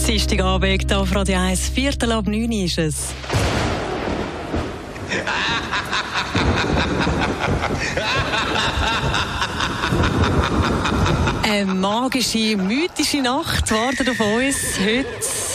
Dienstagabend auf Radio 1, 8:45 ist es. Eine magische, mythische Nacht wartet auf uns heute.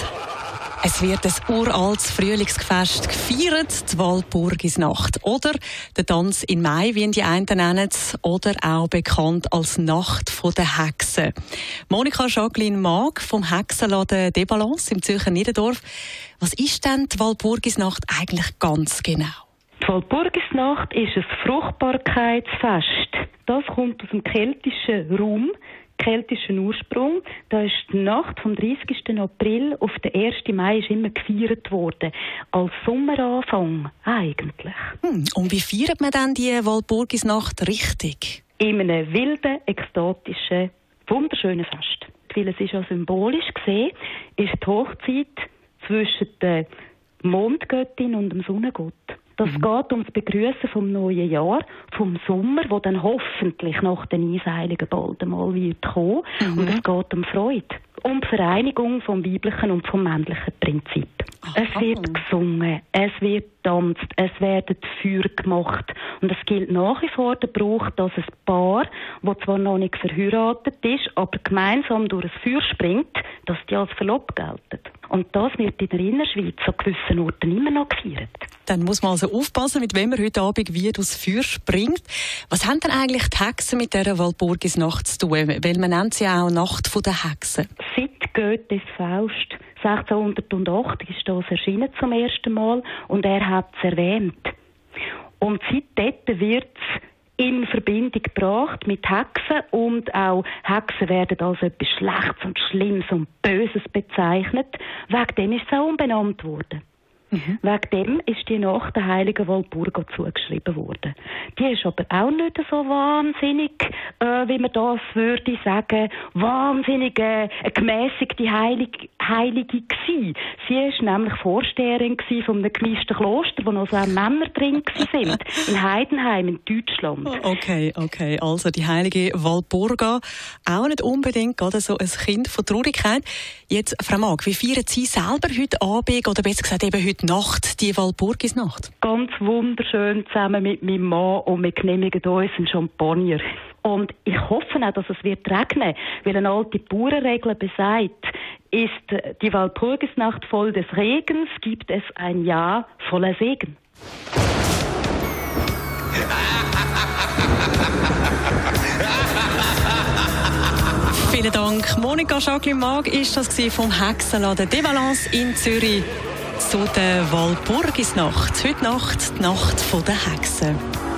Es wird ein uraltes Frühlingsfest gefeiert, die Walpurgisnacht. Oder der Tanz in Mai, wie ihn die einen nennen, oder auch bekannt als Nacht der Hexen. Monika Jacqueline Mag vom Hexenladen De Balance im Zürcher Niederdorf. Was ist denn die Walpurgisnacht eigentlich ganz genau? Die Walpurgisnacht ist ein Fruchtbarkeitsfest. Das kommt aus dem keltischen Raum, keltischen Ursprung. Da ist die Nacht vom 30. April auf den 1. Mai ist immer gefeiert worden. Als Sommeranfang eigentlich. Und wie feiert man denn die Walpurgisnacht richtig? In einem wilden, ekstatischen, wunderschönen Fest. Weil es ist ja symbolisch gesehen, ist die Hochzeit zwischen der Mondgöttin und dem Sonnengott. Das geht ums Begrüßen vom neuen Jahr, vom Sommer, wo dann hoffentlich nach den Eisheiligen bald einmal wird kommen. Und es geht um Freude, um die Vereinigung vom weiblichen und vom männlichen Prinzip. Es wird gesungen, es wird getanzt, es werden Feuer gemacht. Und es gilt nach wie vor der Brauch, dass ein Paar, das zwar noch nicht verheiratet ist, aber gemeinsam durch ein Feuer springt, dass die als verlobt gelten. Und das wird in der Innerschweiz an gewissen Orten immer noch gefeiert. Dann muss man also aufpassen, mit wem man heute Abend wie durchs Feuer springt. Was haben denn eigentlich die Hexen mit dieser Walpurgisnacht zu tun? Weil man nennt sie auch Nacht der Hexen. Seit Goethes Faust 1608 ist das erschienen zum ersten Mal und er hat es erwähnt. Und seitdem wird es in Verbindung gebracht mit Hexen und auch Hexen werden als etwas Schlechtes und Schlimmes und Böses bezeichnet. Wegen dem ist es auch umbenannt worden. Wegen dem ist die Nacht der heiligen Walpurga zugeschrieben worden. Die ist aber auch nicht so wahnsinnig, wie man das würde sagen, wahnsinnig gemäßigte Heilige gewesen. Sie ist nämlich Vorsteherin von einem gemischten Kloster, wo noch so Männer drin sind, in Heidenheim in Deutschland. Okay. Also die heilige Walpurga, auch nicht unbedingt gerade so ein Kind von Traurigkeit. Jetzt, Frau Mag, wie feiern Sie selber heute Abend, oder besser gesagt eben heute Nacht, die Walpurgisnacht? Ganz wunderschön zusammen mit meinem Mann und wir genehmigen uns einen Champagner. Und ich hoffe auch, dass es wird regnen, weil eine alte Bauernregel besagt, ist die Walpurgisnacht voll des Regens, gibt es ein Jahr voller Segen. Vielen Dank. Monika Jacqueline Mag ist das vom Hexenladen De Balance in Zürich zu der Walpurgisnacht. Heute Nacht, die Nacht der Hexen.